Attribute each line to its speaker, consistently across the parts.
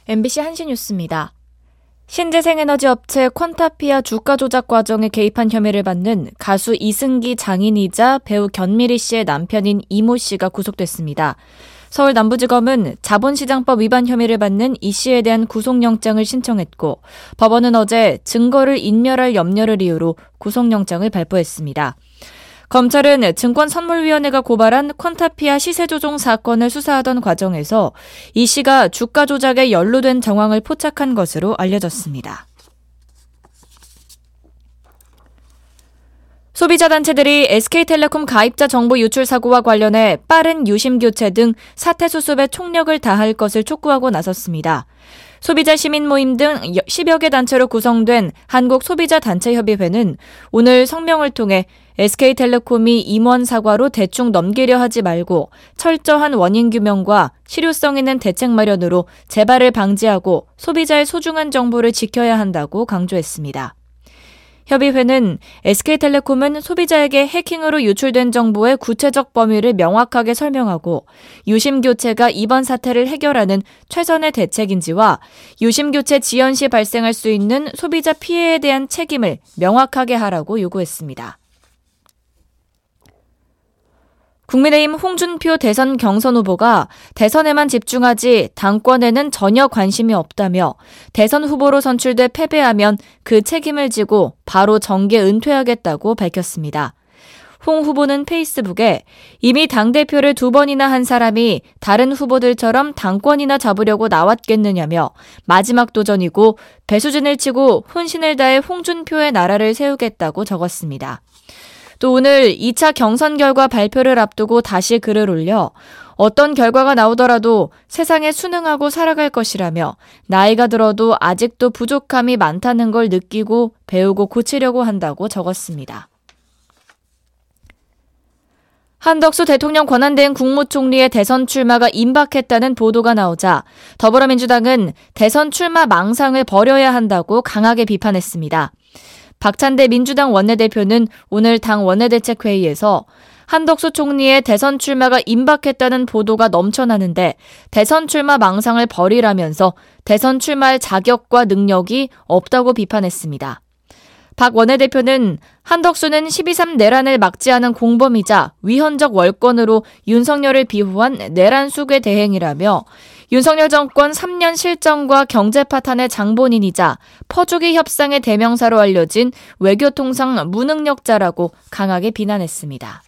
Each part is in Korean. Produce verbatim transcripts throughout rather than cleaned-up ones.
Speaker 1: 엠비씨 한시뉴스입니다. 신재생에너지 업체 퀀타피아 주가 조작 과정에 개입한 혐의를 받는 가수 이승기 장인이자 배우 견미리 씨의 남편인 이모 씨가 구속됐습니다. 서울 남부지검은 자본시장법 위반 혐의를 받는 이 씨에 대한 구속영장을 신청했고 법원은 어제 증거를 인멸할 염려를 이유로 구속영장을 발부했습니다. 검찰은 증권선물위원회가 고발한 퀀타피아 시세조종 사건을 수사하던 과정에서 이 씨가 주가 조작에 연루된 정황을 포착한 것으로 알려졌습니다. 소비자단체들이 에스케이텔레콤 가입자 정보 유출 사고와 관련해 빠른 유심 교체 등 사태 수습에 총력을 다할 것을 촉구하고 나섰습니다. 소비자 시민 모임 등 십여 개 단체로 구성된 한국소비자단체협의회는 오늘 성명을 통해 에스케이텔레콤이 임원 사과로 대충 넘기려 하지 말고 철저한 원인 규명과 실효성 있는 대책 마련으로 재발을 방지하고 소비자의 소중한 정보를 지켜야 한다고 강조했습니다. 협의회는 에스케이텔레콤은 소비자에게 해킹으로 유출된 정보의 구체적 범위를 명확하게 설명하고 유심 교체가 이번 사태를 해결하는 최선의 대책인지와 유심 교체 지연 시 발생할 수 있는 소비자 피해에 대한 책임을 명확하게 하라고 요구했습니다. 국민의힘 홍준표 대선 경선 후보가 대선에만 집중하지 당권에는 전혀 관심이 없다며 대선 후보로 선출돼 패배하면 그 책임을 지고 바로 정계 은퇴하겠다고 밝혔습니다. 홍 후보는 페이스북에 이미 당대표를 두 번이나 한 사람이 다른 후보들처럼 당권이나 잡으려고 나왔겠느냐며 마지막 도전이고 배수진을 치고 혼신을 다해 홍준표의 나라를 세우겠다고 적었습니다. 또 오늘 이 차 경선 결과 발표를 앞두고 다시 글을 올려 어떤 결과가 나오더라도 세상에 순응하고 살아갈 것이라며 나이가 들어도 아직도 부족함이 많다는 걸 느끼고 배우고 고치려고 한다고 적었습니다. 한덕수 대통령 권한대행 국무총리의 대선 출마가 임박했다는 보도가 나오자 더불어민주당은 대선 출마 망상을 버려야 한다고 강하게 비판했습니다. 박찬대 민주당 원내대표는 오늘 당 원내대책회의에서 한덕수 총리의 대선 출마가 임박했다는 보도가 넘쳐나는데 대선 출마 망상을 버리라면서 대선 출마할 자격과 능력이 없다고 비판했습니다. 박 원내대표는 한덕수는 십이 삼 내란을 막지 않은 공범이자 위헌적 월권으로 윤석열을 비호한 내란 수괴 대행이라며 윤석열 정권 삼 년 실정과 경제 파탄의 장본인이자 퍼주기 협상의 대명사로 알려진 외교통상 무능력자라고 강하게 비난했습니다.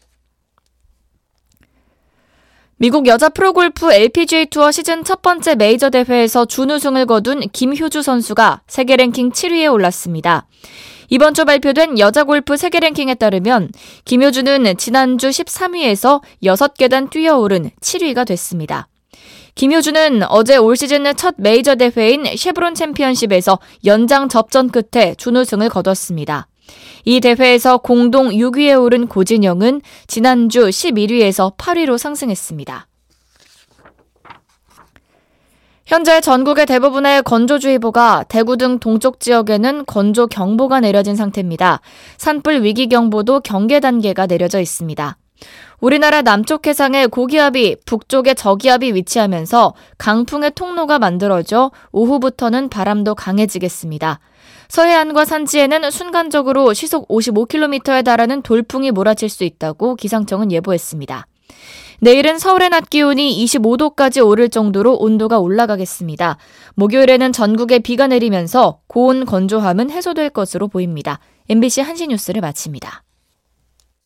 Speaker 1: 미국 여자 프로골프 엘피지에이 투어 시즌 첫 번째 메이저 대회에서 준우승을 거둔 김효주 선수가 세계 랭킹 칠 위에 올랐습니다. 이번 주 발표된 여자 골프 세계 랭킹에 따르면 김효주는 지난주 십삼 위에서 여섯 계단 뛰어오른 칠 위가 됐습니다. 김효주는 어제 올 시즌 첫 메이저 대회인 쉐브론 챔피언십에서 연장 접전 끝에 준우승을 거뒀습니다. 이 대회에서 공동 육 위에 오른 고진영은 지난주 십일 위에서 팔 위로 상승했습니다. 현재 전국의 대부분의 건조주의보가 대구 등 동쪽 지역에는 건조경보가 내려진 상태입니다. 산불 위기경보도 경계 단계가 내려져 있습니다. 우리나라 남쪽 해상에 고기압이 북쪽에 저기압이 위치하면서 강풍의 통로가 만들어져 오후부터는 바람도 강해지겠습니다. 서해안과 산지에는 순간적으로 시속 오십오 킬로미터에 달하는 돌풍이 몰아칠 수 있다고 기상청은 예보했습니다. 내일은 서울의 낮 기온이 이십오 도까지 오를 정도로 온도가 올라가겠습니다. 목요일에는 전국에 비가 내리면서 고온 건조함은 해소될 것으로 보입니다. 엠비씨 한시뉴스를 마칩니다.